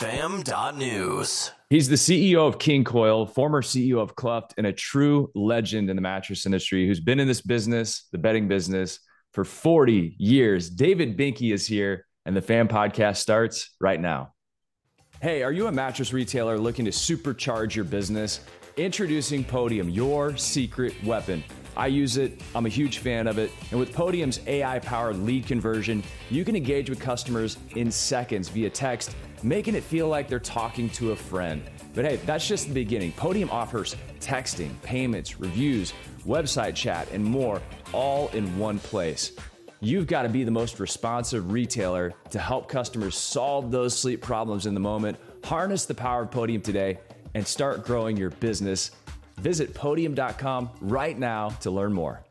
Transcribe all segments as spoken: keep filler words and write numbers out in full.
fam dot news. He's the C E O of King Coil, former C E O of Cluft, and a true legend in the mattress industry who's been in this business, the bedding business, for forty years. David Binky is here, and the Fam Podcast starts right now. Hey, are you a mattress retailer looking to supercharge your business? Introducing Podium, your secret weapon. I use it. I'm a huge fan of it. And with Podium's A I-powered lead conversion, you can engage with customers in seconds via text, making it feel like they're talking to a friend. But hey, that's just the beginning. Podium offers texting, payments, reviews, website chat, and more, all in one place. You've got to be the most responsive retailer to help customers solve those sleep problems in the moment. Harness the power of Podium today and start growing your business. Visit podium dot com right now to learn more.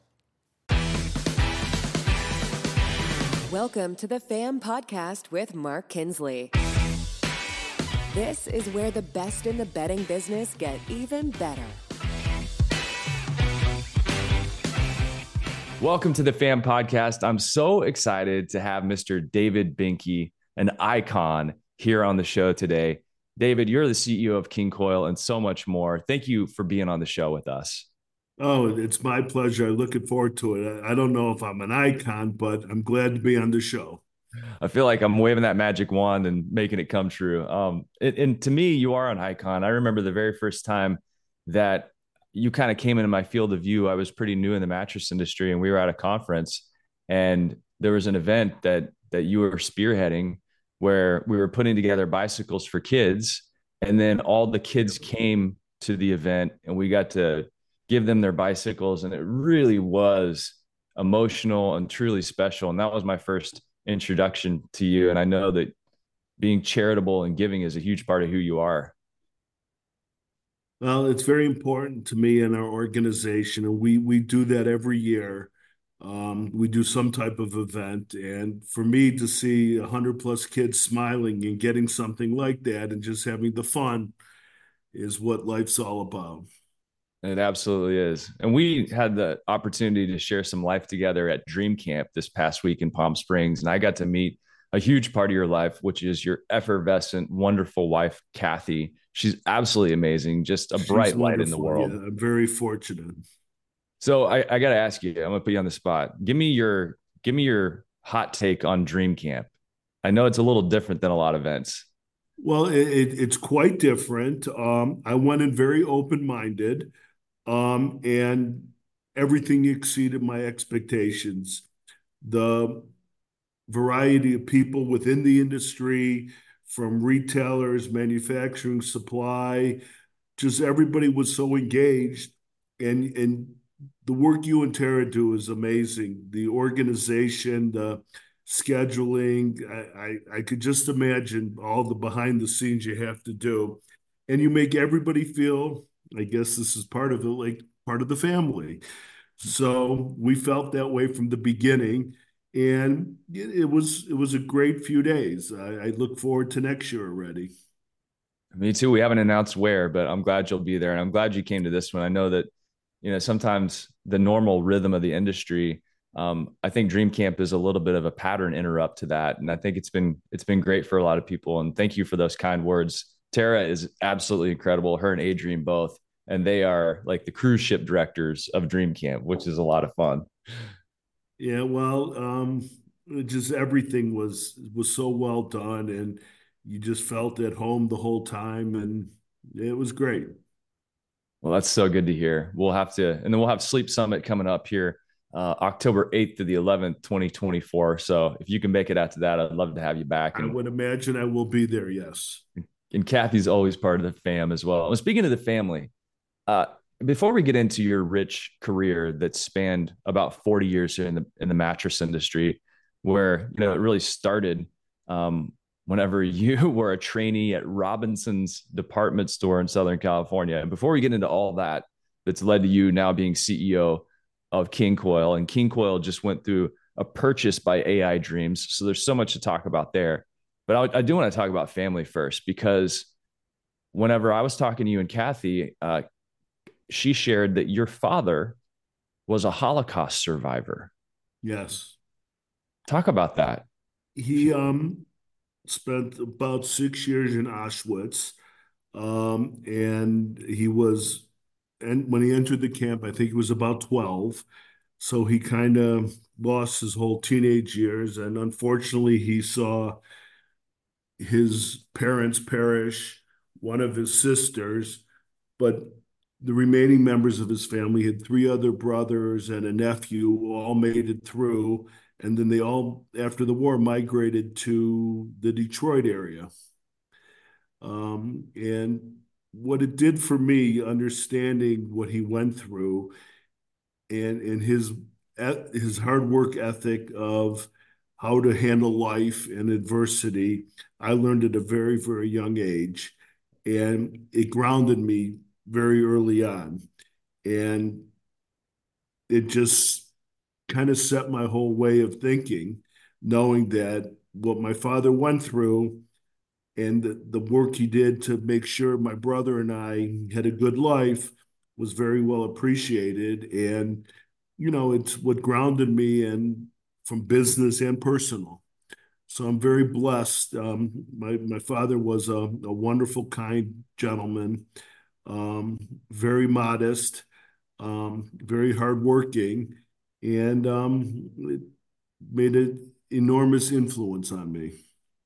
Welcome to the Fam Podcast with Mark Kinsley. This is where the best in the bedding business get even better. Welcome to the Fam Podcast. I'm so excited to have Mister David Binky, an icon, here on the show today. David, you're the C E O of King Coil and so much more. Thank you for being on the show with us. Oh, it's my pleasure. I'm looking forward to it. I don't know if I'm an icon, but I'm glad to be on the show. I feel like I'm waving that magic wand and making it come true. Um, it, and to me, you are an icon. I remember the very first time that you kind of came into my field of view. I was pretty new in the mattress industry, and we were at a conference, and there was an event that that you were spearheading where we were putting together bicycles for kids. And then all the kids came to the event and we got to give them their bicycles. And it really was emotional and truly special. And that was my first introduction to you. And I know that being charitable and giving is a huge part of who you are. Well, it's very important to me and our organization. And we, we do that every year. Um, we do some type of event, and for me to see a hundred plus kids smiling and getting something like that and just having the fun is what life's all about. It absolutely is. And we had the opportunity to share some life together at Dream Camp this past week in Palm Springs. And I got to meet a huge part of your life, which is your effervescent, wonderful wife, Kathy. She's absolutely amazing. Just a bright She's light in the wonderful. world. Yeah, I'm very fortunate. So I, I got to ask you, I'm going to put you on the spot. Give me your, give me your hot take on Dream Camp. I know it's a little different than a lot of events. Well, it, it, it's quite different. Um, I went in very open-minded, um, and everything exceeded my expectations. The variety of people within the industry, from retailers, manufacturing, supply, just everybody was so engaged, and and the work you and Tara do is amazing. The organization, the scheduling, I, I, I could just imagine all the behind the scenes you have to do. And you make everybody feel, I guess this is part of it, like part of the family. So we felt that way from the beginning. And it, it was it was a great few days. I, I look forward to next year already. Me too. We haven't announced where, but I'm glad you'll be there. And I'm glad you came to this one. I know that, you know, sometimes the normal rhythm of the industry, um, I think Dream Camp is a little bit of a pattern interrupt to that. And I think it's been, it's been great for a lot of people. And thank you for those kind words. Tara is absolutely incredible. Her and Adrian both, and they are like the cruise ship directors of Dream Camp, which is a lot of fun. Yeah, well, um, just everything was was so well done, and you just felt at home the whole time, and it was great. Well, that's so good to hear. We'll have to, and then we'll have Sleep Summit coming up here uh, October eighth to the eleventh, twenty twenty-four. So if you can make it out to that, I'd love to have you back. I And, would imagine I will be there, yes. and Kathy's always part of the fam as well. And speaking of the family, uh, before we get into your rich career that spanned about forty years here in the in the mattress industry, where you know it really started um, whenever you were a trainee at Robinson's department store in Southern California. And before we get into all that, that's led to you now being C E O of King Coil, and King Coil just went through a purchase by A I Dreams. So there's so much to talk about there. But I, I do want to talk about family first, because whenever I was talking to you and Kathy, uh, she shared that your father was a Holocaust survivor. Yes. Talk about that. He um spent about six years in Auschwitz. Um, and he was, and when he entered the camp, I think he was about twelve. So he kind of lost his whole teenage years. And unfortunately, he saw his parents perish, one of his sisters, but the remaining members of his family had three other brothers and a nephew who all made it through. And then they all, after the war, migrated to the Detroit area. Um, and what it did for me, understanding what he went through and, and his his hard work ethic of how to handle life and adversity, I learned at a very, very young age. And it grounded me very early on. And it just kind of set my whole way of thinking, knowing that what my father went through and the, the work he did to make sure my brother and I had a good life was very well appreciated. And, you know, it's what grounded me in from business and personal. So I'm very blessed. Um, my my father was a, a wonderful, kind gentleman, um, very modest, um, very hardworking, and um, it made an enormous influence on me.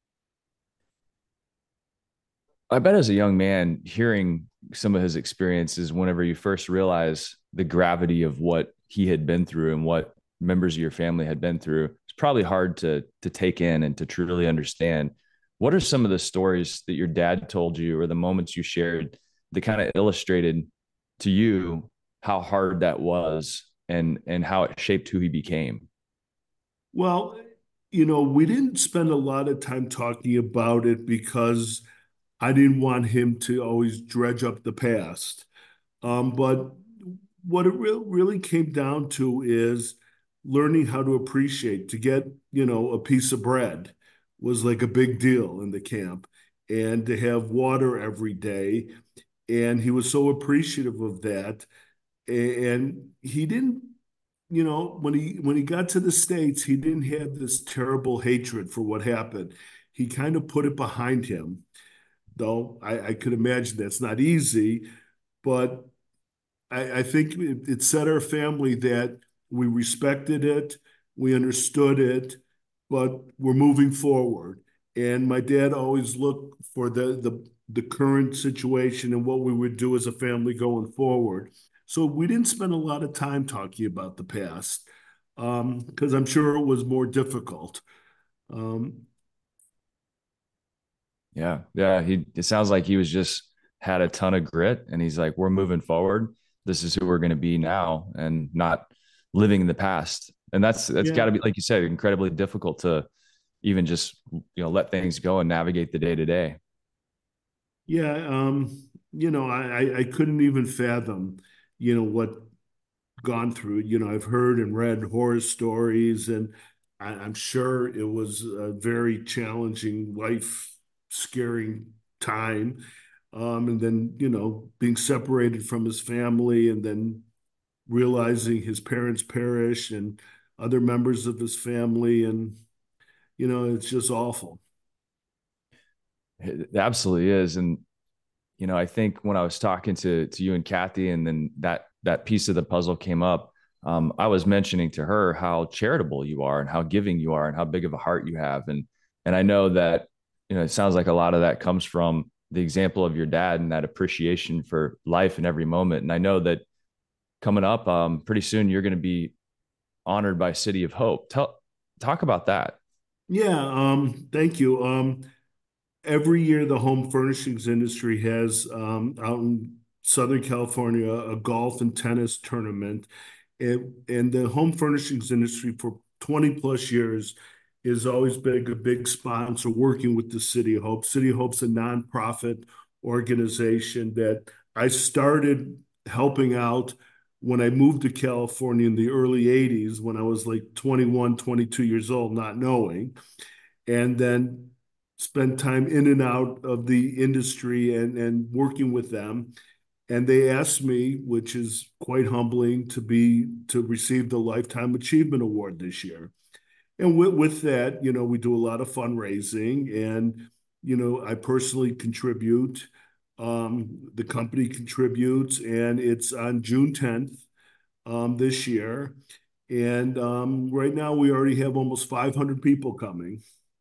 I bet as a young man, hearing some of his experiences, whenever you first realize the gravity of what he had been through and what members of your family had been through, it's probably hard to to take in and to truly understand. What are some of the stories that your dad told you, or the moments you shared, that kind of illustrated to you how hard that was and and how it shaped who he became? Well, you know, we didn't spend a lot of time talking about it because I didn't want him to always dredge up the past. Um, but what it re- really came down to is learning how to appreciate. To get, you know, a piece of bread was like a big deal in the camp, and to have water every day. And he was so appreciative of that. And he didn't, you know, when he when he got to the States, he didn't have this terrible hatred for what happened. He kind of put it behind him, though I, I could imagine that's not easy. But I, I think it, it set our family that we respected it, we understood it, but we're moving forward. And my dad always looked for the the the current situation and what we would do as a family going forward. So we didn't spend a lot of time talking about the past um, because I'm sure it was more difficult. Um, Yeah, yeah. He it sounds like he was just had a ton of grit, and he's like, "We're moving forward. This is who we're going to be now, and not living in the past." And that's that's got yeah, to be, like you said, incredibly difficult to even just you know let things go and navigate the day to day. yeah. Um, you know, I, I I couldn't even fathom, you know, what gone through. You know, I've heard and read horror stories, and I, I'm sure it was a very challenging, life scaring time. Um, and then, you know, being separated from his family and then realizing his parents perished and other members of his family. And, you know, it's just awful. It absolutely is, and you know, I think when I was talking to to you and Kathy, and then that that piece of the puzzle came up, um, I was mentioning to her how charitable you are and how giving you are and how big of a heart you have, and and I know that you know it sounds like a lot of that comes from the example of your dad and that appreciation for life in every moment. And I know that coming up, um, pretty soon you're going to be honored by City of Hope. Tell Talk about that. Yeah, um, thank you. Um, every year, the home furnishings industry has um, out in Southern California a golf and tennis tournament. And, and the home furnishings industry for twenty plus years has always been a big sponsor working with the City of Hope. City of Hope's a nonprofit organization that I started helping out when I moved to California in the early eighties when I was like twenty-one, twenty-two years old, not knowing, and then spent time in and out of the industry and, and working with them. And they asked me, which is quite humbling, to be to receive the Lifetime Achievement Award this year. And with, with that, you know, we do a lot of fundraising, and, you know, I personally contribute. Um, the company contributes, and it's on June tenth um, this year. And um, right now, we already have almost five hundred people coming.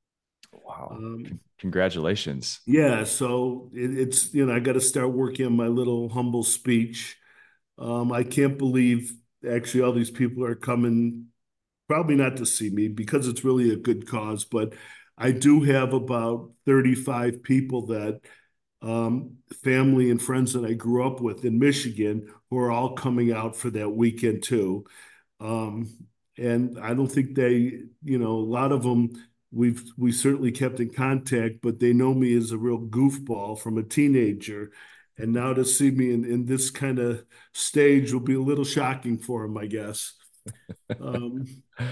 Wow. Um, Con- congratulations. yeah, so it, it's, you know, I got to start working on my little humble speech. Um, I can't believe actually all these people are coming, probably not to see me because it's really a good cause, but I do have about thirty-five people that um, family and friends that I grew up with in Michigan who are all coming out for that weekend too. Um, and I don't think they, you know, a lot of them we've we certainly kept in contact, but they know me as a real goofball from a teenager. And now to see me in, in this kind of stage will be a little shocking for them, I guess. Um,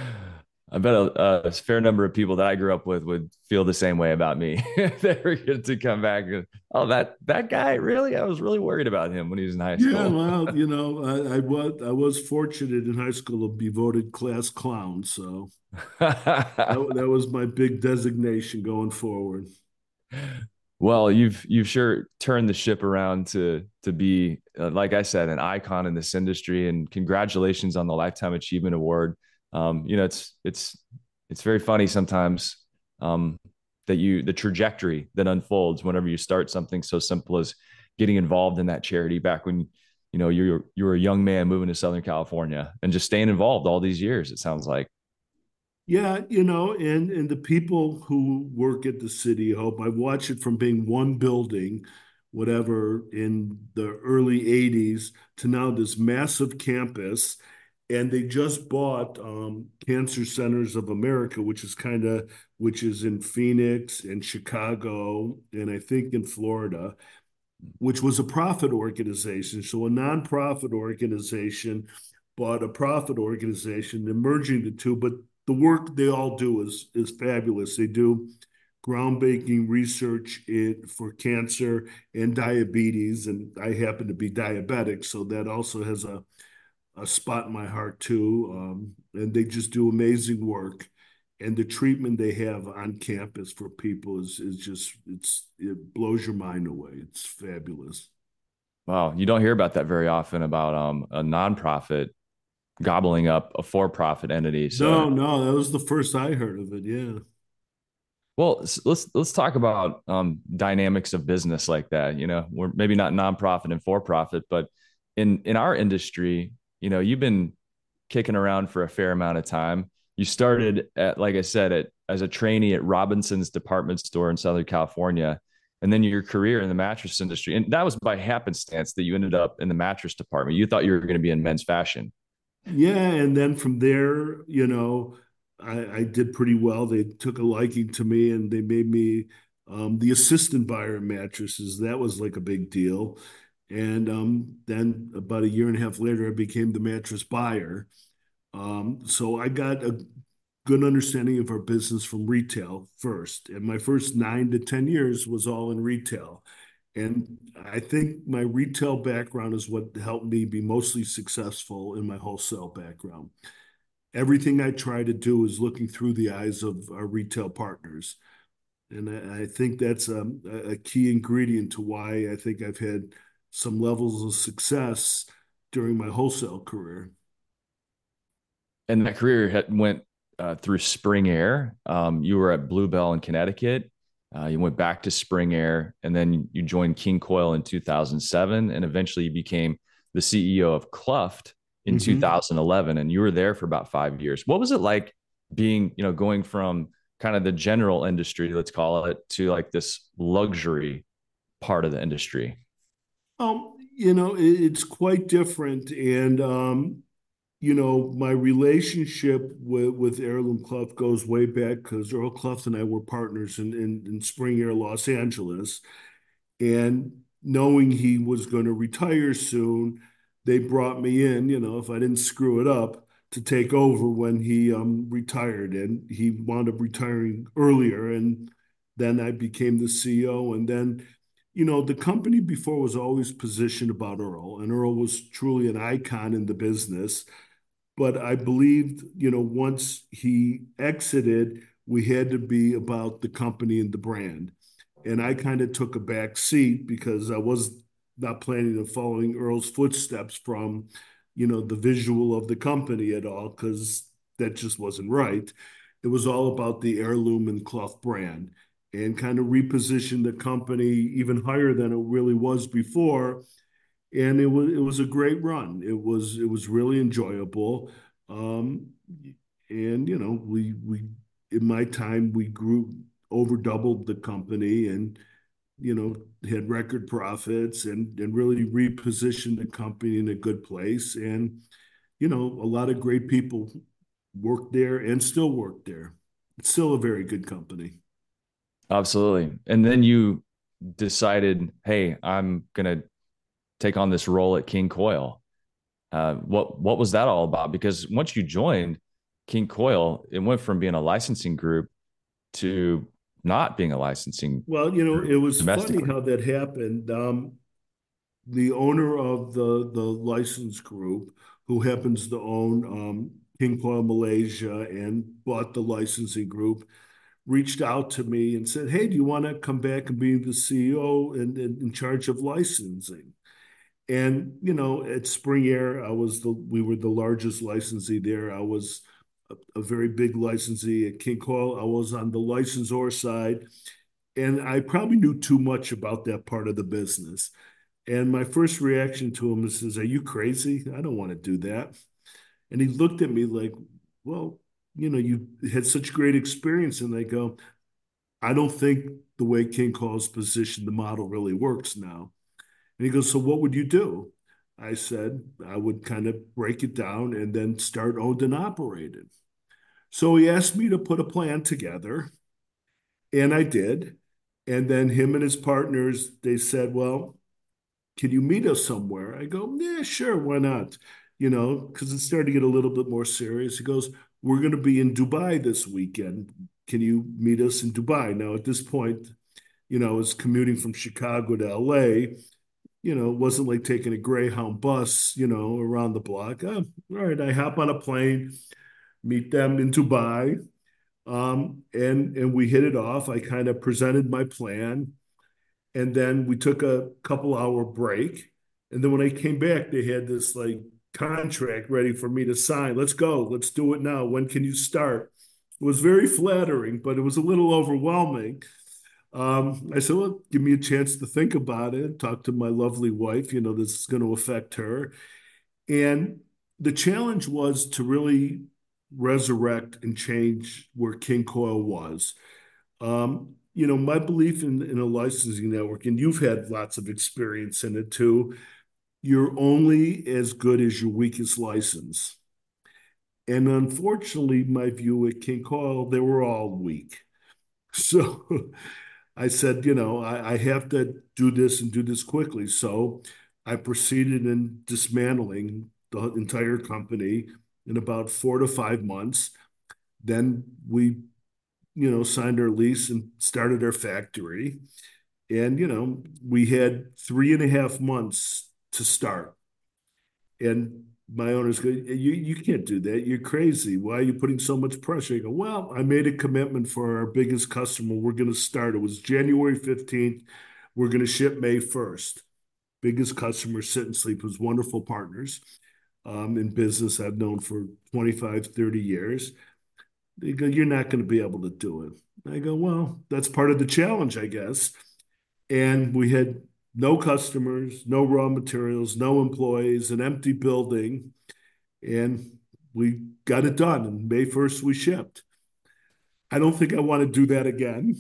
I bet a, a fair number of people that I grew up with would feel the same way about me. They were good to come back. And, oh, that that guy, really? I was really worried about him when he was in high yeah, school. well, you know, I, I was I was fortunate in high school to be voted class clown, so that, that was my big designation going forward. Well, you've you've sure turned the ship around to to be, uh, like I said, an icon in this industry. And congratulations on the Lifetime Achievement Award. Um, you know, it's it's it's very funny sometimes, um, that you the trajectory that unfolds whenever you start something so simple as getting involved in that charity back when you know you're you're a young man moving to Southern California and just staying involved all these years. It sounds like. Yeah, you know, and and the people who work at the City of Hope, I watch it from being one building, whatever, in the early eighties to now this massive campus. And they just bought um, Cancer Centers of America, which is kind of which is in Phoenix and Chicago, and I think in Florida, which was a profit organization. So a nonprofit organization bought a profit organization, and merging the two. But the work they all do is is fabulous. They do groundbreaking research in, for cancer and diabetes, and I happen to be diabetic, so that also has a a spot in my heart too. Um, and they just do amazing work. And the treatment they have on campus for people is is just it's it blows your mind away. It's fabulous. Wow, you don't hear about that very often about um, a nonprofit gobbling up a for-profit entity. So, No, no, that was the first I heard of it. Yeah. well, let's let's talk about um, dynamics of business like that. You know, we're maybe not nonprofit and for-profit, but in in our industry, you know, you've been kicking around for a fair amount of time. You started at, like I said, at as a trainee at Robinson's department store in Southern California, and then your career in the mattress industry, and that was by happenstance that you ended up in the mattress department. You thought you were going to be in men's fashion. Yeah, and then from there, you know, I, I did pretty well. They took a liking to me, and they made me um, the assistant buyer of mattresses. That was like a big deal. And um, then about a year and a half later, I became the mattress buyer. Um, so I got a good understanding of our business from retail first. And my first nine to ten years was all in retail. And I think my retail background is what helped me be mostly successful in my wholesale background. Everything I try to do is looking through the eyes of our retail partners. And I, I think that's a, a key ingredient to why I think I've had some levels of success during my wholesale career. And that career had, went uh, through Spring Air. Um, you were at Bluebell in Connecticut. Uh, you went back to Spring Air, and then you joined King Coil in two thousand seven, and eventually you became the C E O of Cluft in Mhm. two thousand eleven, and you were there for about five years. What was it like being, you know, going from kind of the general industry, let's call it, to like this luxury part of the industry? Um, you know, it, it's quite different. And um, you know, my relationship with, with Heirloom Clough goes way back because Earl Clough and I were partners in, in, in Spring Air, Los Angeles. And knowing he was going to retire soon, they brought me in, you know, if I didn't screw it up, to take over when he um, retired. And he wound up retiring earlier. And then I became the C E O. And then, you know, the company before was always positioned about Earl, and Earl was truly an icon in the business. but I believed, you know, once he exited, we had to be about the company and the brand. And I kind of took a back seat because I was not planning on following Earl's footsteps from, you know, the visual of the company at all, because that just wasn't right. It was all about the Heirloom and Clough brand and kind of reposition the company even higher than it really was before. And it was it was a great run. It was it was really enjoyable. Um, and you know, we we in my time we grew over doubled the company and you know had record profits and and really repositioned the company in a good place. And you know, a lot of great people worked there and still work there. It's still a very good company. Absolutely. And then you decided, hey, I'm gonna take on this role at King Coil. Uh, what what was that all about? Because once you joined King Coil, it went from being a licensing group to not being a licensing Well, you know, group it was funny domestically. how that happened. Um, the owner of the the license group, who happens to own um, King Coil Malaysia and bought the licensing group, reached out to me and said, "Hey, do you want to come back and be the C E O and, and in charge of licensing?" And you know, at Spring Air, I was the we were the largest licensee there. I was a, a very big licensee at King Coil. I was on the licensor side, and I probably knew too much about that part of the business. And my first reaction to him is, says, "Are you crazy? I don't want to do that." And he looked at me like, "Well, you know, you had such great experience." And I go, "I don't think the way King Coil's positioned the model really works now." And he goes, "So what would you do?" I said, "I would kind of break it down and then start owned and operated." So he asked me to put a plan together, and I did. And then him and his partners, they said, "Well, can you meet us somewhere?" I go, "Yeah, sure, why not?" You know, because it started to get a little bit more serious. He goes, "We're going to be in Dubai this weekend. Can you meet us in Dubai?" Now, at this point, you know, I was commuting from Chicago to L A. You know, it wasn't like taking a Greyhound bus, you know, around the block. Oh, all right, I hop on a plane, meet them in Dubai, um, and and we hit it off. I kind of presented my plan, and then we took a couple hour break. And then when I came back, they had this like contract ready for me to sign. "Let's go. Let's do it now. When can you start?" It was very flattering, but it was a little overwhelming. Um, I said, "Well, give me a chance to think about it, talk to my lovely wife. You know, this is going to affect her." And the challenge was to really resurrect and change where King Coil was. Um, you know, my belief in, in a licensing network, and you've had lots of experience in it too, you're only as good as your weakest license. And unfortunately, my view at King Coil, they were all weak. So I said, you know, I, I have to do this and do this quickly. So I proceeded in dismantling the entire company in about four to five months. Then we, you know, signed our lease and started our factory. And, you know, we had three and a half months to start. And my owners go, you, you can't do that. You're crazy. Why are you putting so much pressure? I go, "Well, I made a commitment for our biggest customer. We're going to start. It was January fifteenth. We're going to ship May first." Biggest customer, Sit and Sleep, was wonderful partners um, in business I've known for twenty-five, thirty years. They go, "You're not going to be able to do it." I go, "Well, that's part of the challenge, I guess." And we had no customers, no raw materials, no employees, an empty building, and we got it done. And May first, we shipped. I don't think I want to do that again.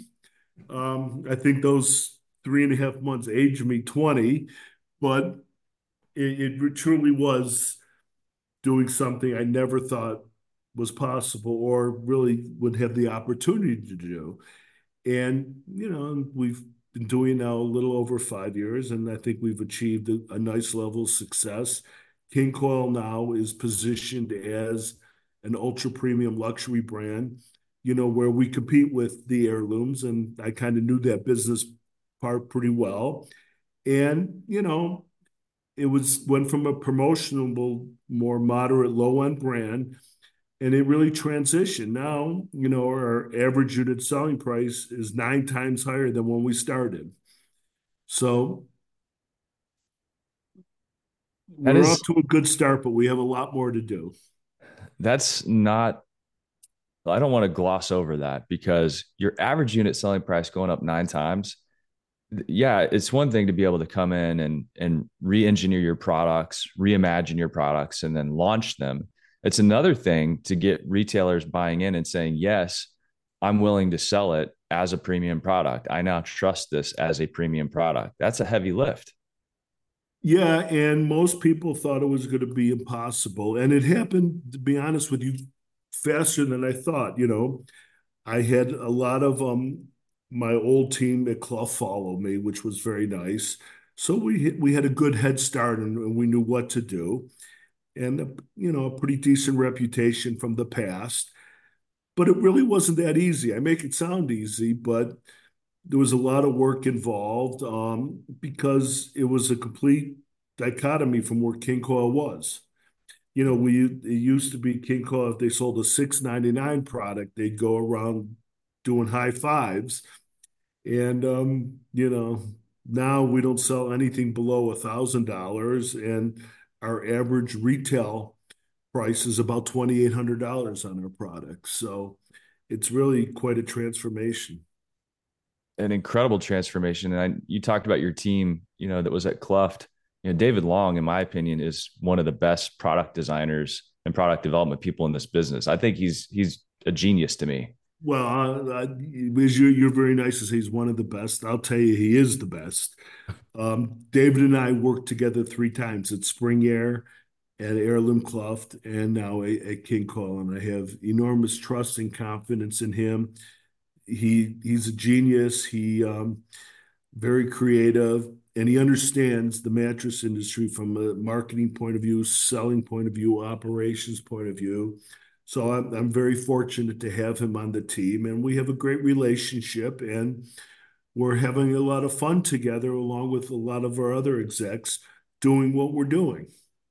Um, I think those three and a half months aged me twenty, but it, it truly was doing something I never thought was possible or really would have the opportunity to do. And, you know, we've been doing now a little over five years, and I think we've achieved a, a nice level of success. King Coil now is positioned as an ultra premium luxury brand, you know, where we compete with the Heirlooms, and I kind of knew that business part pretty well. And, you know, it was went from a promotional, more moderate, low-end brand, and it really transitioned. Now, you know, our average unit selling price is nine times higher than when we started. So That we're off is to a good start, but we have a lot more to do. that's not I don't want to gloss over that because your average unit selling price going up nine times. Yeah, it's one thing to be able to come in and and re-engineer your products, reimagine your products, and then launch them. It's another thing to get retailers buying in and saying, yes, I'm willing to sell it as a premium product. I now trust this as a premium product. That's a heavy lift. Yeah, and most people thought it was going to be impossible. And it happened, to be honest with you, faster than I thought. You know, I had a lot of um my old team at Clough follow me, which was very nice. So we we had a good head start and, and we knew what to do. And a, you know, a pretty decent reputation from the past. But it really wasn't that easy. I make it sound easy, but there was a lot of work involved um, because it was a complete dichotomy from where King Coil was. You know, we it used to be King Coil, if they sold a six ninety-nine product, they'd go around doing high fives. And um, you know, now we don't sell anything below a thousand dollars, and our average retail price is about twenty-eight hundred dollars on our products. So it's really quite a transformation. An incredible transformation. And I, you talked about your team, you know, that was at Cluft. You know, David Long, in my opinion, is one of the best product designers and product development people in this business. I think he's he's a genius to me. Well, uh, Liz, you're, you're very nice to say he's one of the best. I'll tell you, he is the best. Um, David and I worked together three times at Spring Air, at Heirloom Cluft, and now at, at King Cole. And I have enormous trust and confidence in him. He he's a genius. He um, very creative, and he understands the mattress industry from a marketing point of view, selling point of view, operations point of view. So I'm, I'm very fortunate to have him on the team, and we have a great relationship, and we're having a lot of fun together, along with a lot of our other execs doing what we're doing.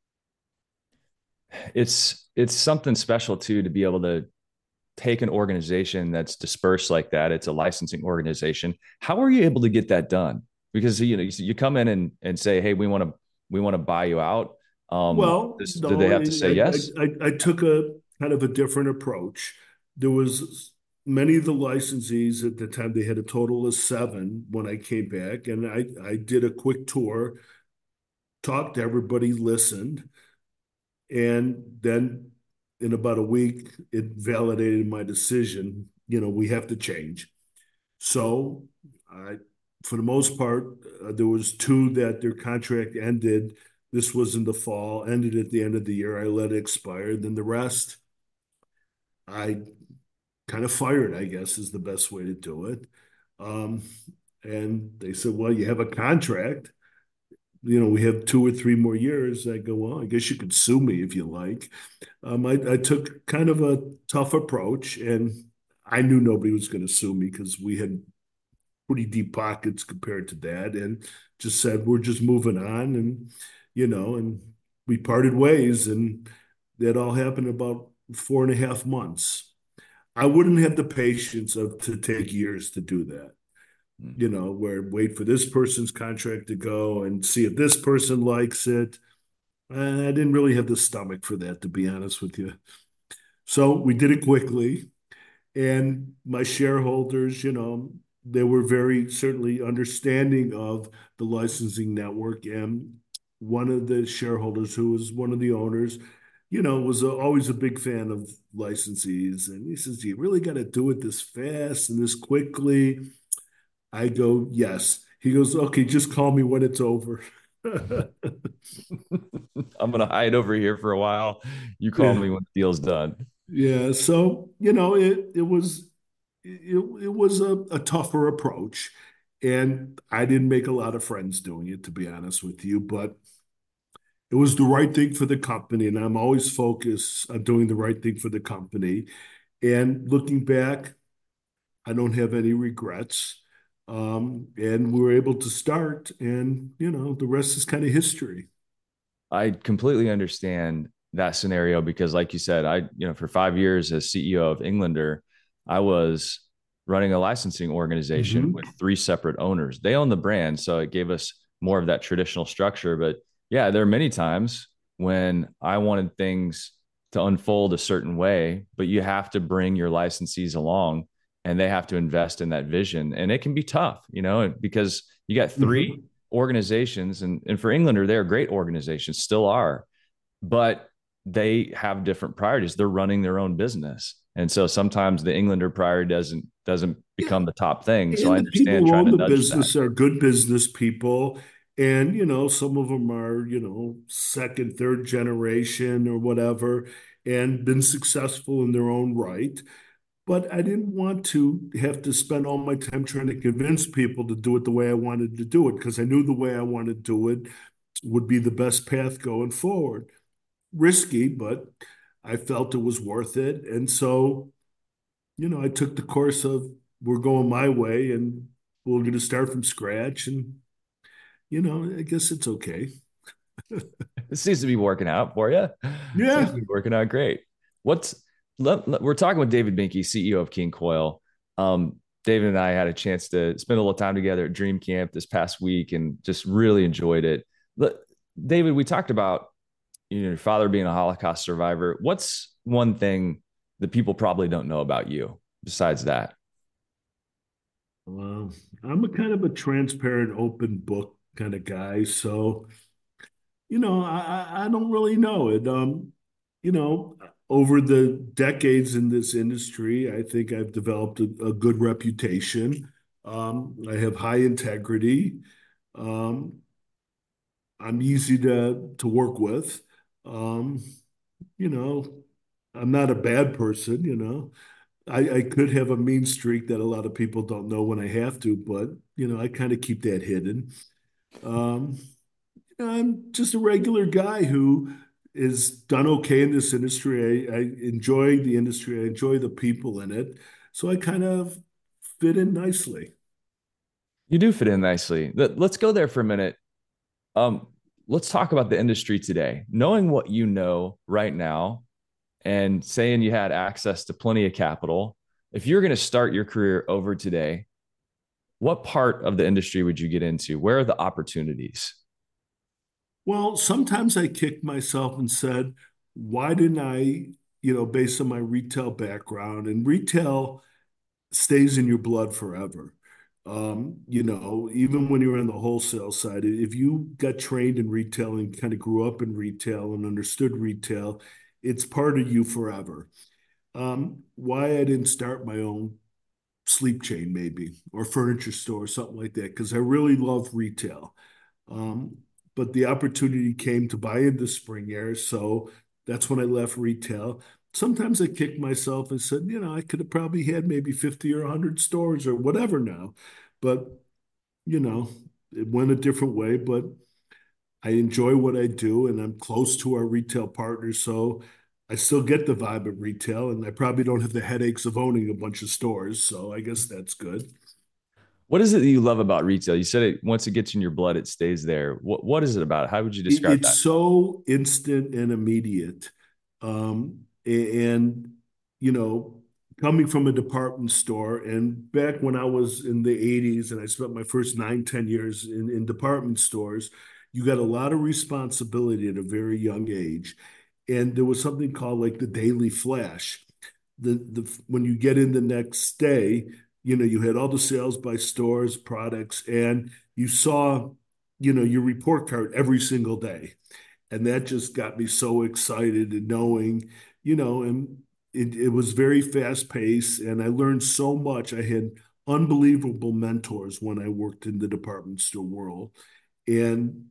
It's it's something special too to be able to take an organization that's dispersed like that. It's a licensing organization. How are you able to get that done? Because you know you come in and and say, hey, we want to we want to buy you out. Um, Well, this, do they no, have to say I, yes? I, I, I took a kind of a different approach. There was many of the licensees at the time, they had a total of seven when I came back, and I, I did a quick tour, talked to everybody, listened, and then in about a week, it validated my decision. You know, we have to change. So I, for the most part, uh, there was two that their contract ended. This was in the fall, ended at the end of the year. I let it expire. Then the rest, I kind of fired, I guess, is the best way to do it. Um, and they said, well, you have a contract. You know, we have two or three more years. I go, well, I guess you could sue me if you like. Um, I, I took kind of a tough approach, and I knew nobody was going to sue me because we had pretty deep pockets compared to that, and just said we're just moving on, and you know, and we parted ways, and that all happened about four and a half months. I wouldn't have the patience of to take years to do that. Hmm. You know, where wait for this person's contract to go and see if this person likes it. I didn't really have the stomach for that, to be honest with you. So we did it quickly. And my shareholders, you know, they were very certainly understanding of the licensing network. And one of the shareholders, who was one of the owners, you know, was a, always a big fan of licensees. And he says, you really got to do it this fast and this quickly. I go, yes. He goes, okay, just call me when it's over. I'm gonna hide over here for a while. You call Yeah. me when the deal's done. Yeah. So, you know, it, it was, it, it was a, a tougher approach. And I didn't make a lot of friends doing it, to be honest with you, but it was the right thing for the company. And I'm always focused on doing the right thing for the company. And looking back, I don't have any regrets. Um, and we were able to start, and, you know, the rest is kind of history. I completely understand that scenario because, like you said, I, you know, for five years as C E O of Englander, I was running a licensing organization Mhm. with three separate owners. They own the brand, so it gave us more of that traditional structure. But yeah, there are many times when I wanted things to unfold a certain way, but you have to bring your licensees along and they have to invest in that vision. And it can be tough, you know, because you got three Mhm. organizations, and, and for Englander, they're great organizations, still are, but they have different priorities. They're running their own business. And so sometimes the Englander priority doesn't doesn't Yeah. become the top thing. So I And the people understand who trying own to the nudge that. business are good business people. And, you know, some of them are, you know, second, third generation or whatever, and been successful in their own right. But I didn't want to have to spend all my time trying to convince people to do it the way I wanted to do it, because I knew the way I wanted to do it would be the best path going forward. Risky, but I felt it was worth it. And so, you know, I took the course of we're going my way and we're going to start from scratch. And, you know, I guess it's okay. It seems to be working out for you. It seems Yeah. to be working out great. What's let, let- we're talking with David Binky, C E O of King Coil. Um, David and I had a chance to spend a little time together at Dream Camp this past week and just really enjoyed it. But David, we talked about, you know, your father being a Holocaust survivor. What's one thing that people probably don't know about you besides that? Well, I'm a kind of a transparent, open book kind of guy. So, you know, I, I don't really know it. Um, you know, over the decades in this industry, I think I've developed a, a good reputation. Um, I have high integrity. Um, I'm easy to to work with. Um, you know, I'm not a bad person, you know. I, I could have a mean streak that a lot of people don't know when I have to, but you know, I kind of keep that hidden. Um, I'm just a regular guy who is done okay in this industry. I, I enjoy the industry. I enjoy the people in it. So I kind of fit in nicely. You do fit in nicely. Let, let's go there for a minute. Um, let's talk about the industry today. Knowing what you know right now and saying you had access to plenty of capital, if you're going to start your career over today, what part of the industry would you get into? Where are the opportunities? Well, sometimes I kicked myself and said, why didn't I, you know, based on my retail background, and retail stays in your blood forever. Um, you know, even when you're on the wholesale side, if you got trained in retail and kind of grew up in retail and understood retail, it's part of you forever. Um, why I didn't start my own sleep chain, maybe, or furniture store, or something like that, because I really love retail. Um, but the opportunity came to buy into Spring Air, so that's when I left retail. Sometimes I kicked myself and said, you know, I could have probably had maybe fifty or one hundred stores or whatever now. But, you know, it went a different way. But I enjoy what I do and I'm close to our retail partners. So I still get the vibe of retail and I probably don't have the headaches of owning a bunch of stores. So I guess that's good. What is it that you love about retail? You said it once it gets in your blood, it stays there. What what is it about it? How would you It, describe it's that? so instant and immediate. Um, and, you know, coming from a department store, and back when I was in the eighties and I spent my first nine, ten years in, in department stores, you got a lot of responsibility at a very young age. And there was something called like the daily flash. The, the when you get in the next day, you know, you had all the sales by stores, products, and you saw, you know, your report card every single day. And that just got me so excited and knowing, you know, and it, it was very fast paced and I learned so much. I had unbelievable mentors when I worked in the department store world. And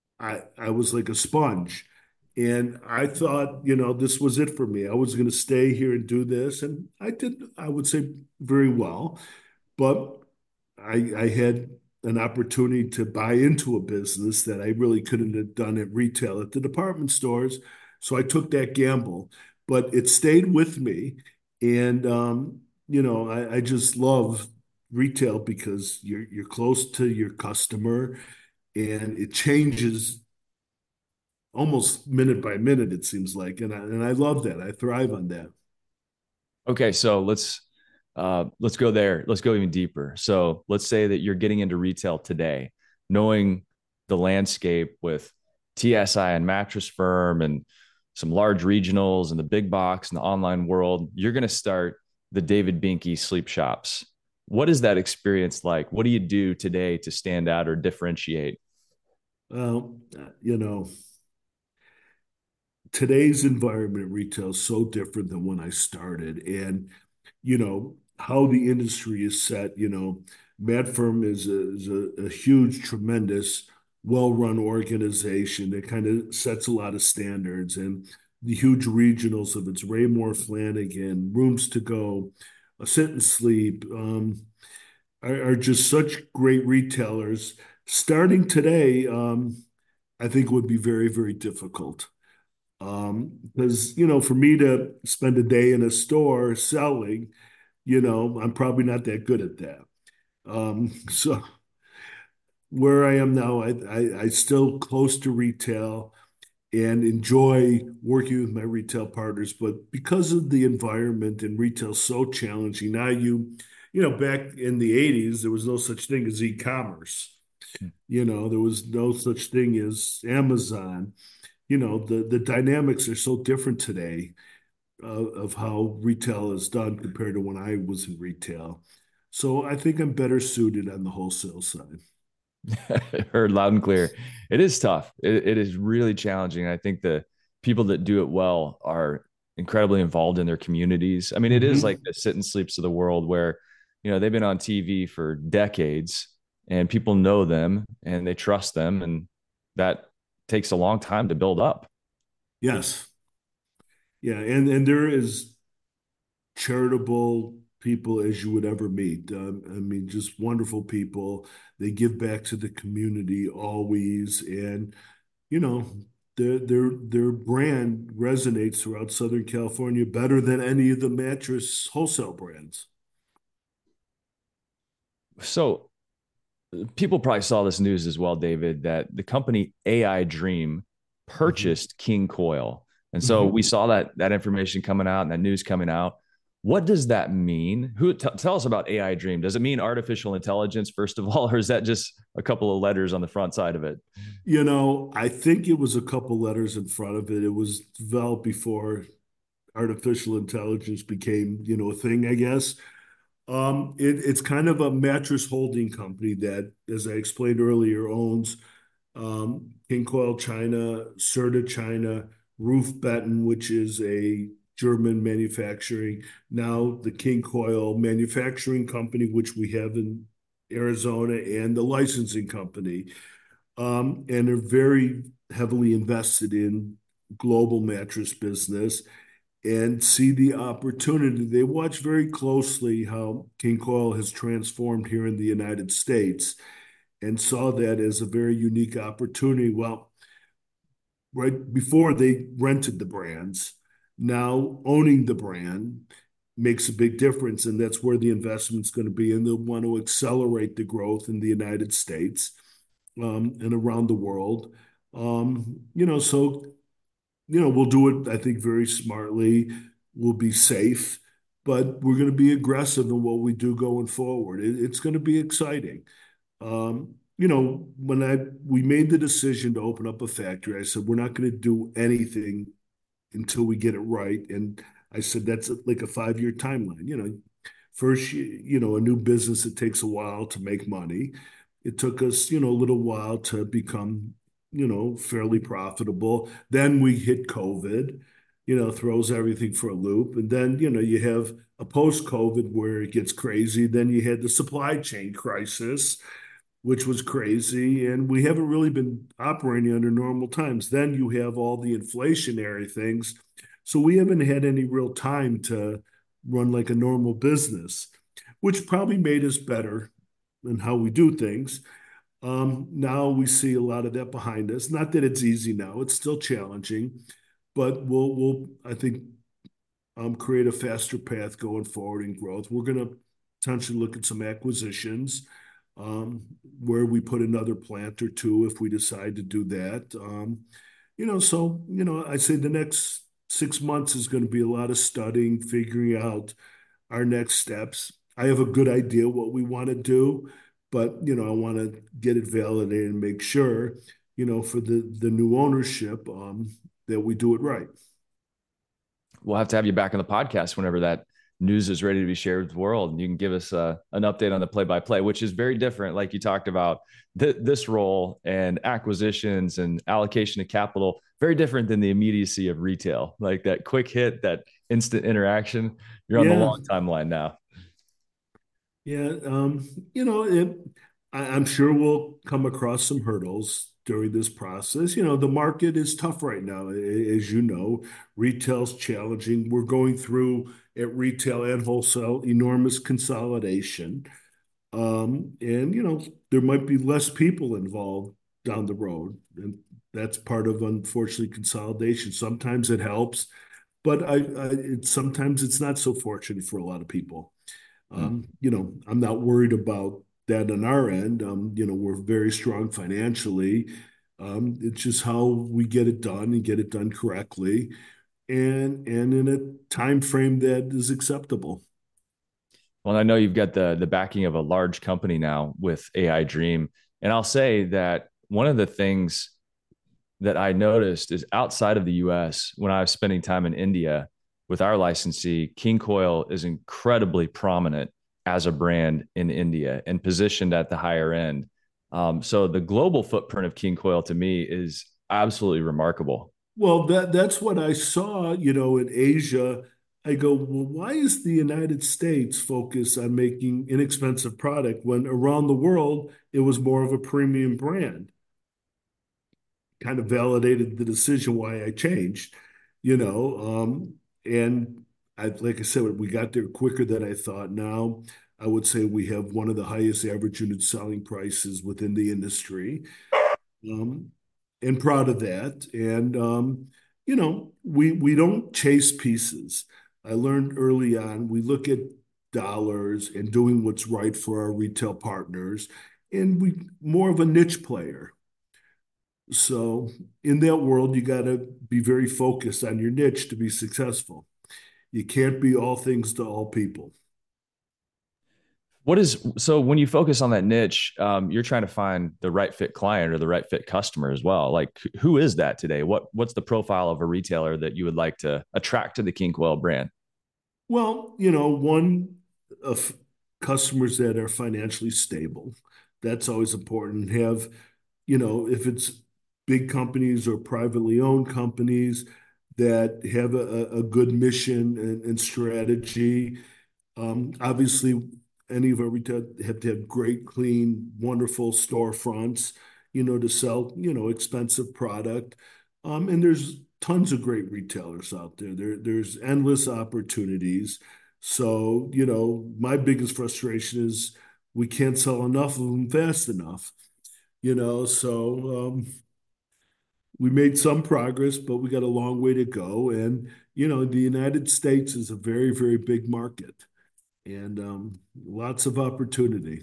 I I was like a sponge. And I thought, you know, this was it for me. I was going to stay here and do this. And I did, I would say, very well. But I, I had an opportunity to buy into a business that I really couldn't have done at retail at the department stores. So I took that gamble, but it stayed with me. And, um, you know, I, I just love retail because you're, you're close to your customer and it changes almost minute by minute, it seems like. And I, and I love that. I thrive on that. Okay, so let's uh, let's go there. Let's go even deeper. So let's say that you're getting into retail today, knowing the landscape with T S I and Mattress Firm and some large regionals and the big box and the online world. You're going to start the David Binky sleep shops. What is that experience like? What do you do today to stand out or differentiate? Well, you know, today's environment in retail is so different than when I started. And, you know, how the industry is set, you know, Matt Firm is a, is a, a huge, tremendous, well-run organization that kind of sets a lot of standards. And the huge regionals of it's Raymore Flanigan, Rooms to Go, a Sit and Sleep, um, are, are just such great retailers. Starting today, um, I think would be very, very difficult. Um, because, you know, for me to spend a day in a store selling, you know, I'm probably not that good at that. Um, so where I am now, I, I, I still close to retail and enjoy working with my retail partners. But because of the environment in retail so challenging, now you, you know, back in the eighties, there was no such thing as e-commerce. You know, there was no such thing as Amazon. You know, the the dynamics are so different today uh, of how retail is done compared to when I was in retail. So I think I'm better suited on the wholesale side. Heard loud and clear. It is tough. It, it is really challenging. I think the people that do it well are incredibly involved in their communities. I mean, it is like Mm-hmm. the Sit and Sleeps of the world where, you know, they've been on T V for decades and people know them and they trust them. And that takes a long time to build up. Yes. Yeah. And and there is charitable people as you would ever meet. Um, I mean, just wonderful people. They give back to the community always, and you know, their their their brand resonates throughout Southern California better than any of the mattress wholesale brands. So people probably saw this news as well, David, that the company A I Dream Mhm. purchased King Coil. And so we Mhm. saw that that information coming out and that news coming out. What does that mean? Who t- tell us about A I Dream? Does it mean artificial intelligence first of all, or is that just a couple of letters on the front side of it? You know, I think it was a couple letters in front of it. It was developed before artificial intelligence became, you know, a thing, I guess. Um, it, it's kind of a mattress holding company that, as I explained earlier, owns um, King Coil China, Serta China, Roof Betten, which is a German manufacturing, now the King Coil Manufacturing Company, which we have in Arizona, and the licensing company. Um, and they're very heavily invested in global mattress business and see the opportunity. They watch very closely how King Coil has transformed here in the United States and saw that as a very unique opportunity. Well, right before they rented the brands, now owning the brand makes a big difference. And that's where the investment's going to be. And they'll want to accelerate the growth in the United States um, and around the world. Um, you know, so you know, we'll do it, I think, very smartly. We'll be safe, but we're going to be aggressive in what we do going forward. It, it's going to be exciting. Um, you know, when I we made the decision to open up a factory, I said we're not going to do anything until we get it right. And I said that's like a five year timeline. You know, first, you know, a new business, it takes a while to make money. It took us, you know, a little while to become, you know, fairly profitable. Then we hit COVID, you know, throws everything for a loop. And then, you know, you have a post COVID where it gets crazy. Then you had the supply chain crisis, which was crazy. And we haven't really been operating under normal times. Then you have all the inflationary things. So we haven't had any real time to run like a normal business, which probably made us better in how we do things. Um, now we see a lot of that behind us. Not that it's easy now; it's still challenging, but we'll we'll I think um, create a faster path going forward in growth. We're going to potentially look at some acquisitions um, where we put another plant or two if we decide to do that. Um, you know, so, you know, I say the next six months is going to be a lot of studying, figuring out our next steps. I have a good idea what we want to do, but, you know, I want to get it validated and make sure, you know, for the the new ownership, um, that we do it right. We'll have to have you back on the podcast whenever that news is ready to be shared with the world, and you can give us uh, an update on the play-by-play, which is very different. Like you talked about, th- this role and acquisitions and allocation of capital, very different than the immediacy of retail. Like that quick hit, that instant interaction. You're on the Yeah, long timeline now. yeah. Um, you know, it, I, I'm sure we'll come across some hurdles during this process. You know, the market is tough right now, as you know. Retail's challenging. We're going through at retail and wholesale enormous consolidation. Um, and you know, there might be less people involved down the road. And that's part of, unfortunately, consolidation. Sometimes it helps, but I, I it, sometimes it's not so fortunate for a lot of people. Mm. Um, you know, I'm not worried about that on our end. Um, you know, we're very strong financially. Um, it's just how we get it done and get it done correctly and and in a time frame that is acceptable. Well, I know you've got the the backing of a large company now with A I Dream, and I'll say that one of the things that I noticed is outside of the U S, when I was spending time in India with our licensee, King Coil is incredibly prominent as a brand in India and positioned at the higher end. Um, so the global footprint of King Coil to me is absolutely remarkable. Well, that that's what I saw, you know, in Asia. I go, well, why is the United States focused on making inexpensive product when around the world it was more of a premium brand? Kind of validated the decision why I changed, you know. Um, and I, like I said, we got there quicker than I thought. Now, I would say we have one of the highest average unit selling prices within the industry. Um, and proud of that. And um, you know, we we don't chase pieces. I learned early on, we look at dollars and doing what's right for our retail partners, and we more of a niche player. So in that world, you got to be very focused on your niche to be successful. You can't be all things to all people. What is so when you focus on that niche, um, you're trying to find the right fit client or the right fit customer as well. Like, who is that today? What what's the profile of a retailer that you would like to attract to the King Coil brand? Well, you know, one of customers that are financially stable, that's always important. Have, you know, if it's big companies or privately owned companies that have a, a good mission and, and strategy. Um, obviously, any of our retail have to have great, clean, wonderful storefronts, you know, to sell, you know, expensive product. Um, and there's tons of great retailers out there. There, there's endless opportunities. So, you know, my biggest frustration is we can't sell enough of them fast enough, you know. So um, we made some progress, but we got a long way to go. And, you know, the United States is a very, very big market and um, lots of opportunity.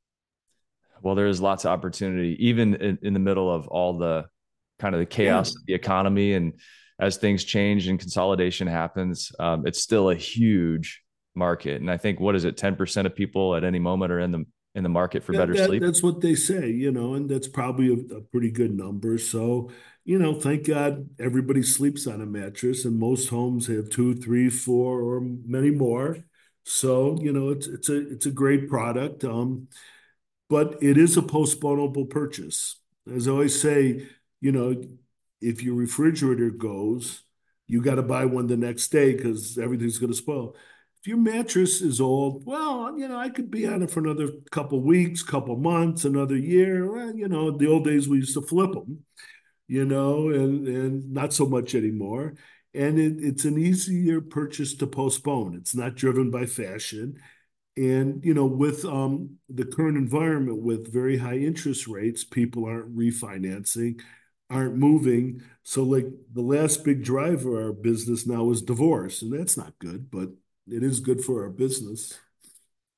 Well, there is lots of opportunity, even in, in the middle of all the kind of the Yeah, chaos of the economy, and as things change and consolidation happens, um, it's still a huge market. And I think, what is it, ten percent of people at any moment are in the in the market for that, better that sleep. that's what they say, you know, and that's probably a, a pretty good number. So, you know, thank God everybody sleeps on a mattress, and most homes have two, three, four, or many more. So, you know, it's it's a it's a great product. Um, but it is a postponable purchase. As I always say, you know, if your refrigerator goes, you got to buy one the next day because everything's going to spoil. If your mattress is old, well, you know, I could be on it for another couple weeks, couple months, another year. Well, you know, the old days we used to flip them, you know, and and not so much anymore. And it, it's an easier purchase to postpone. It's not driven by fashion. And, you know, with um, the current environment with very high interest rates, people aren't refinancing, aren't moving. So, like, the last big driver of our business now is divorce, and that's not good, but it is good for our business.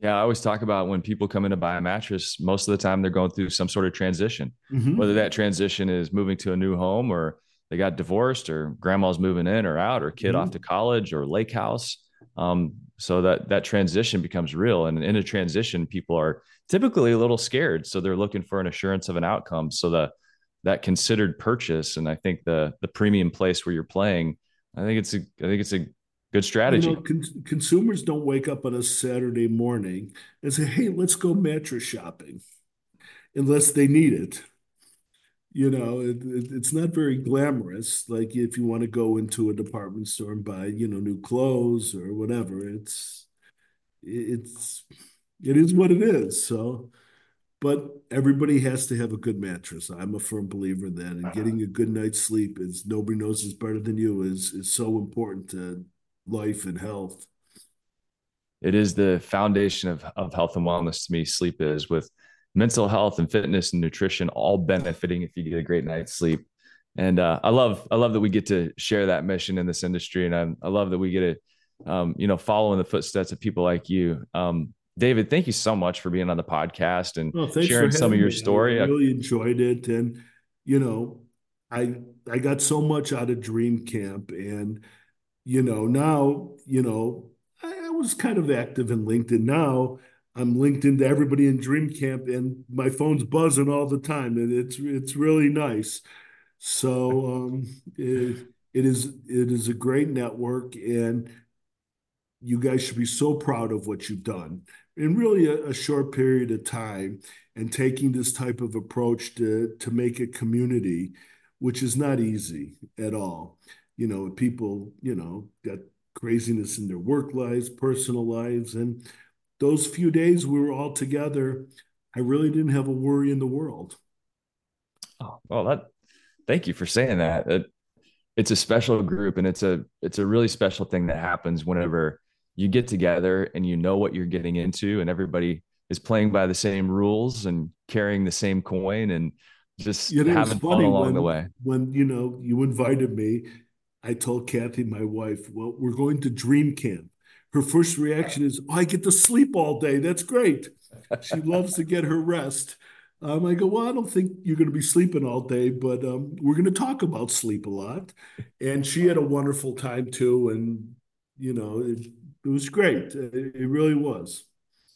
Yeah, I always talk about when people come in to buy a mattress, most of the time they're going through some sort of transition, whether Hmm. that transition is moving to a new home or they got divorced or grandma's moving in or out or kid off to Hmm. college or lake house. Um, so that that transition becomes real. And in a transition, people are typically a little scared. So they're looking for an assurance of an outcome. So the that considered purchase, and I think the the premium place where you're playing, I think it's a I think it's a good You know, strategy. con consumers don't wake up on a Saturday morning and say, "Hey, let's go mattress shopping," unless they need it. You know, it, it, it's not very glamorous. Like if you want to go into a department store and buy, you know, new clothes or whatever, it's it's it is what it is. So, but everybody has to have a good mattress. I'm a firm believer in that, and getting a good night's sleep is nobody knows is better than you is is so important to life and health. It is the foundation of, of health and wellness to me. Sleep is, with mental health and fitness and nutrition all benefiting if you get a great night's sleep. And uh, I love I love that we get to share that mission in this industry, and I, I love that we get to um, you know follow in the footsteps of people like you. Um, David, thank you so much for being on the podcast and Well, thanks for sharing some of having your me. I, I story. I, really enjoyed it, and you know, I I got so much out of Dream Camp, and you know, now, you know, I, I was kind of active in LinkedIn. Now I'm linked into everybody in Dream Camp, and my phone's buzzing all the time, and it's it's really nice. So um, it it is it is a great network, and you guys should be so proud of what you've done in really a, a short period of time, and taking this type of approach to to make a community, which is not easy at all. You know, people, you know, got craziness in their work lives, personal lives, and those few days we were all together, I really didn't have a worry in the world. oh, well, that thank you for saying that. It, it's a special group, and it's a it's a really special thing that happens whenever you get together and you know what you're getting into, and everybody is playing by the same rules and carrying the same coin and just You know, it's having fun funny along the when way. when you know you invited me, I told Kathy, my wife, well, we're going to Dream Camp. Her first reaction is, oh, I get to sleep all day. That's great. She loves to get her rest. Um, I go, well, I don't think you're going to be sleeping all day, but um, we're going to talk about sleep a lot. And she had a wonderful time too. And, you know, it, it was great. It, it really was.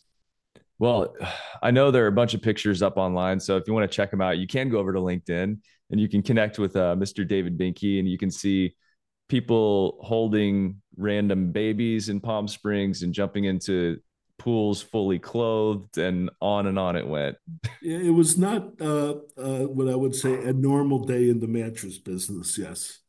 Well, I know there are a bunch of pictures up online, so if you want to check them out, you can go over to LinkedIn and you can connect with uh, mister David Binky, and you can see people holding random babies in Palm Springs and jumping into pools fully clothed, and on and on it went. It was not uh, uh, what I would say a normal day in the mattress business, yes,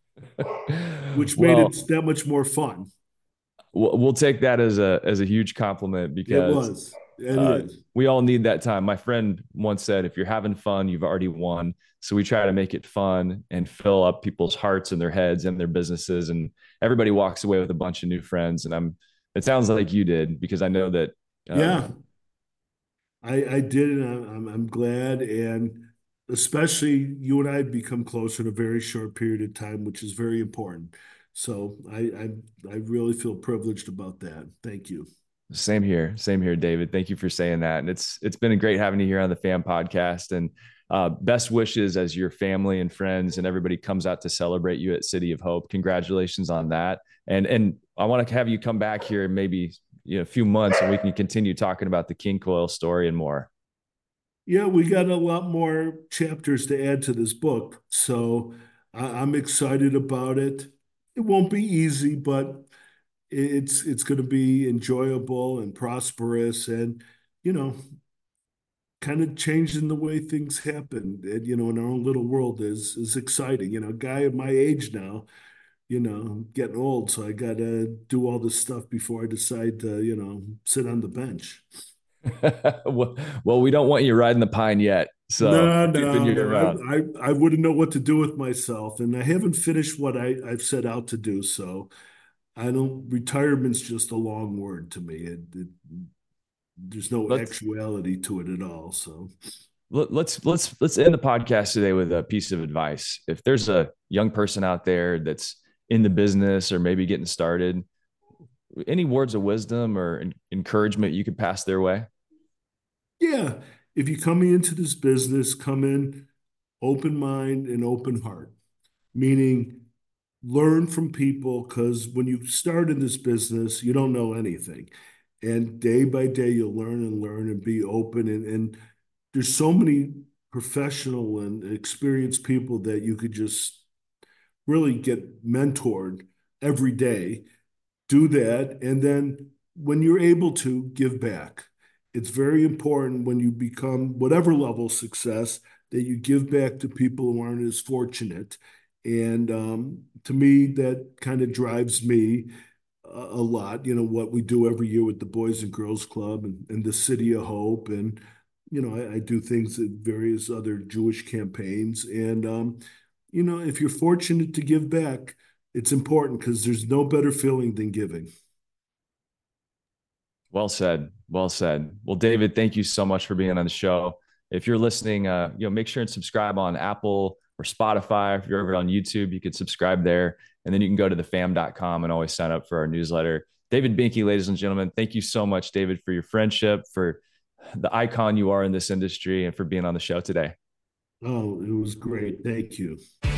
which made Well, it that much more fun. we'll we'll take that as a as a huge compliment It because was. It uh, is. we all need that time. My friend once said, "If you're having fun, you've already won." So we try to make it fun and fill up people's hearts and their heads and their businesses, and everybody walks away with a bunch of new friends. And I'm. It sounds like you did, because I know that. Um, Yeah, I, I did, and I'm, I'm glad. And especially you and I have become closer in a very short period of time, which is very important. So I, I, I really feel privileged about that. Thank you. Same here. Same here, David. Thank you for saying that. And it's it's been a great having you here on the Fam Podcast. And uh, best wishes as your family and friends and everybody comes out to celebrate you at City of Hope. Congratulations on that. And and I want to have you come back here in maybe you know a few months, and we can continue talking about the King Coil story and more. Yeah, we got a lot more chapters to add to this book. So I, I'm excited about it. It won't be easy, but it's it's going to be enjoyable and prosperous, and you know, kind of changing the way things happen. And, you know, in our own little world is is exciting. You know, a guy at my age now, you know, I'm getting old, so I got to do all this stuff before I decide to, you know, sit on the bench. well, well, we don't want you riding the pine yet, so No, we're keeping no, you no. around. I, I, I wouldn't know what to do with myself, and I haven't finished what I, I've set out to do. So I don't. Retirement's just a long word to me. It, it, there's no Let's actuality to it at all. So let, let's let's let's end the podcast today with a piece of advice. If there's a young person out there that's in the business or maybe getting started, any words of wisdom or encouragement you could pass their way? Yeah. If you come into this business, come in open mind and open heart, meaning learn from people, because when you start in this business, you don't know anything. And day by day, you'll learn and learn and be open. And, and there's so many professional and experienced people that you could just really get mentored every day. Do that. And then when you're able to, give back. It's very important when you become whatever level of success that you give back to people who aren't as fortunate. And um, to me, that kind of drives me a, a lot. You know, what we do every year with the Boys and Girls Club and, and the City of Hope. And, you know, I, I do things at various other Jewish campaigns. And, um, you know, if you're fortunate to give back, it's important because there's no better feeling than giving. Well said. Well said. Well, David, thank you so much for being on the show. If you're listening, uh, you know, make sure and subscribe on Apple or Spotify. If you're ever on YouTube, you could subscribe there. And then you can go to the fam dot com and always sign up for our newsletter. David Binky, ladies and gentlemen, thank you so much, David, for your friendship, for the icon you are in this industry, and for being on the show today. Oh, it was great. Thank you.